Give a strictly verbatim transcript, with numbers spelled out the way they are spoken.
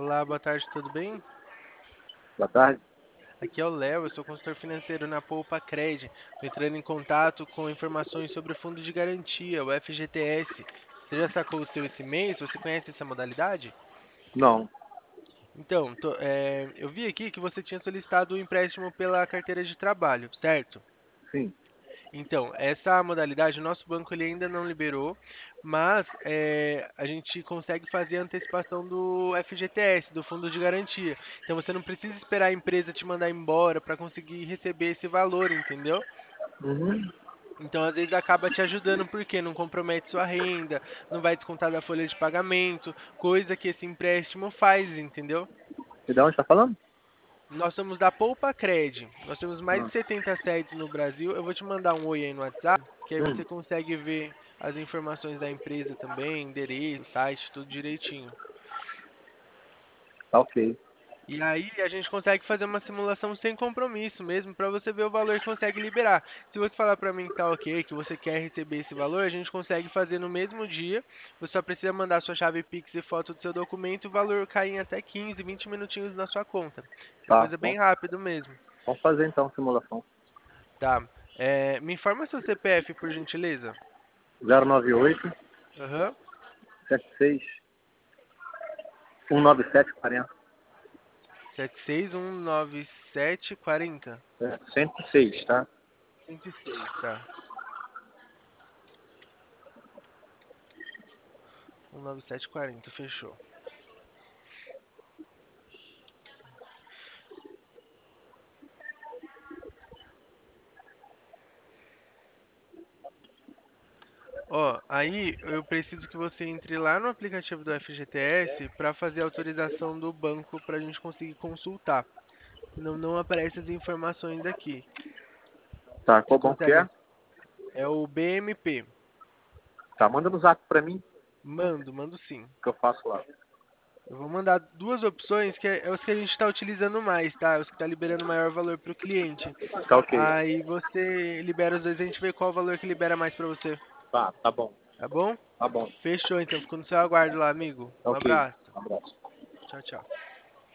Olá, boa tarde, tudo bem? Boa tarde. Aqui é o Léo, eu sou consultor financeiro na Poupa Cred. Estou entrando em contato com informações sobre o fundo de garantia, o F G T S. Você já sacou o seu esse mês? Você conhece essa modalidade? Não, Então, tô- é, eu vi aqui que você tinha solicitado o empréstimo pela carteira de trabalho, certo? sim. Então, essa modalidade, o nosso banco ele ainda não liberou, mas é, a gente consegue fazer a antecipação do F G T S, do Fundo de Garantia. Então, você não precisa esperar a empresa te mandar embora para conseguir receber esse valor, entendeu? Uhum. Então, às vezes acaba te ajudando porque não compromete sua renda, não vai descontar da folha de pagamento, coisa que esse empréstimo faz, entendeu? E de onde está falando? Nós somos da Poupa Cred. Nós temos mais de Ah. setenta sedes no Brasil. Eu vou te mandar um oi aí no WhatsApp, que aí Hum, você consegue ver as informações da empresa também, endereço, site, tudo direitinho. tá ok. E aí a gente consegue fazer uma simulação sem compromisso mesmo, para você ver o valor que consegue liberar. Se você falar para mim que tá ok, que você quer receber esse valor, a gente consegue fazer no mesmo dia. Você só precisa mandar sua chave Pix e foto do seu documento, e o valor cai em até quinze, vinte minutinhos na sua conta. É Tá, coisa bom. bem rápido mesmo. Vamos fazer então a simulação. Tá. É, me informa seu C P F, por gentileza. zero nove oito Aham. sete seis um nove sete quatro zero. sete seis um nove sete quatro zero. É, cento e seis, tá? cento e seis, tá. um nove sete quatro zero, fechou. Ó, aí eu preciso que você entre lá no aplicativo do F G T S para fazer a autorização do banco para a gente conseguir consultar. Senão não aparecem as informações aqui. Tá, Você qual banco que é? consegue? É o B M P. Tá, manda no zap pra mim Mando, mando sim. que eu faço lá. Eu vou mandar duas opções que é, é os que a gente está utilizando mais, tá? Os que está liberando maior valor para o cliente. Tá ok. Aí você libera os dois e a gente vê qual valor que libera mais para você, Tá, tá bom. tá bom? Tá bom. Fechou, então. Fico no seu aguardo lá, amigo. Tá Um ok. abraço. Um abraço. Tchau, tchau.